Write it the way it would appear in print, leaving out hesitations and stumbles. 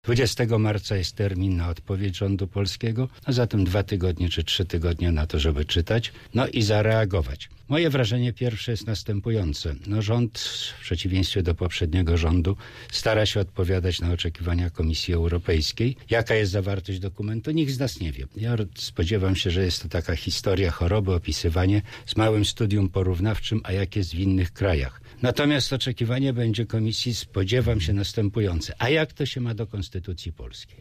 20 marca jest termin na odpowiedź rządu polskiego, a zatem 2 tygodnie czy 3 tygodnie na to, żeby czytać, i zareagować. Moje wrażenie pierwsze jest następujące. Rząd, w przeciwieństwie do poprzedniego rządu, stara się odpowiadać na oczekiwania Komisji Europejskiej. Jaka jest zawartość dokumentu? Nikt z nas nie wie. Ja spodziewam się, że jest to taka historia choroby, opisywanie z małym studium porównawczym, a jak jest w innych krajach. Natomiast oczekiwanie będzie Komisji, spodziewam się, następujące. A jak to się ma do Konstytucji Polskiej?